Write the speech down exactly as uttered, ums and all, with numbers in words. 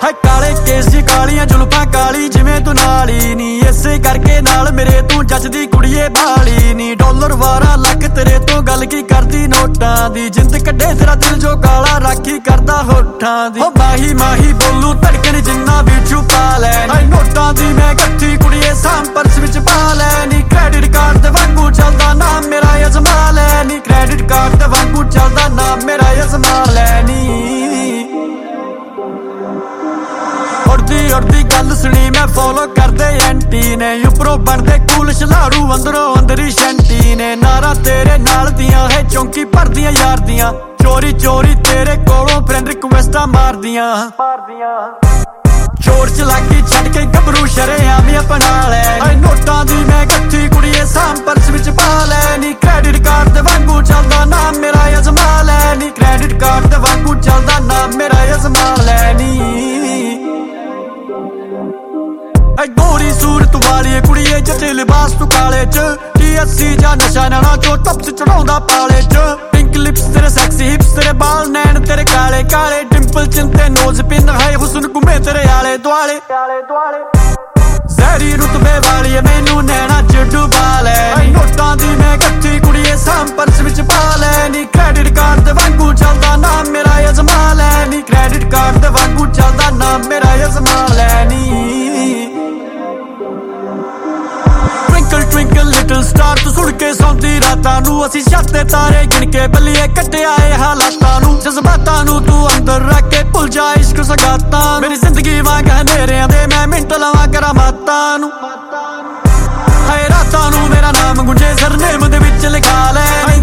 है काले केस जी कालियां जुल्फां काली जिवें तू नाली नी इसे करके नाल मेरे तू जचदी कुड़िए बाली नी डॉलर वारा लख तेरे तो गल की करदी नोटां दी जिंद कड्डे तेरा दिल जो काला राखी करदा होठां दी ओ माही माही बोलू धड़कन जिन्ना भी छुपा लैनी नोटां दी मैं गट्ठी कुड़िए साम पर्स विच पा लैनी क्रेडिट कार्ड दे वांगू चलदा नाम मेरा अजमा लैनी क्रेडिट कार्ड दे वांगू चलदा नाम मेरा अजमा लैनी उड़दी उड़दी गल सुनी मैं फॉलो करदे एंटी ने उपरों बनदे कूल छलाड़ू अंदरों अंदरी शैंटी ने नारा तेरे नाल दियां है चौंकी भरदियां यार दियां चोरी चोरी तेरे कोलों फ्रेंड रिक्वेस्टां मारदियां चोर चलाकी छड़ के गबरू शरेआम अपना लैनी नोटां दी मैं गट्ठी कुड़िए साम पर्स विच पा लैनी क्रेडिट कार्ड दे वांगू चलदा नाम मेरा अजमा लैनी क्रेडिट कार्ड दे वांगू चलदा नाम मेरा अजमा लैनी गोरी सूरत वाली कुड़िए जचे लिबास तू काले च टी अस्सी जा नशा नाना चो टप्स चढ़ाउंदा पाले च पिंक लिप्स तेरे सेक्सी हिप्स तेरे बाल नैन तेरे काले काले डिंपल चिंते नोज पिन है हुस्न घुमे तेरे आले दुआले जहरी रुतबे वाली मैनू नैना च डुबा लैनी नोटां दी मैं गट्ठी कुड़िए साम पर्स विच पा लैनी क्रेडिट कार्ड दे वांगू चलदा नाम मेरा अजमा लैनी क्रेडिट कार्ड दे वांगू चलदा नाम मेरा अजमा लैनी ट्विंकल ट्विंकल लिटिल स्टार तू सुन के सौंदी रातां नू असीं छत ते तारे गिन के बल्लिए कट्टिया ए हालातां नू जज्बातां नू तू अंदर रख के भुल जा इश्क सगातां मेरी जिंदगी वांग अंधेरियां दे मैं मिंट लवां करामातां नू हाय रातां नू मेरा नाम गुंजे सरनेम दे विच लिखा लै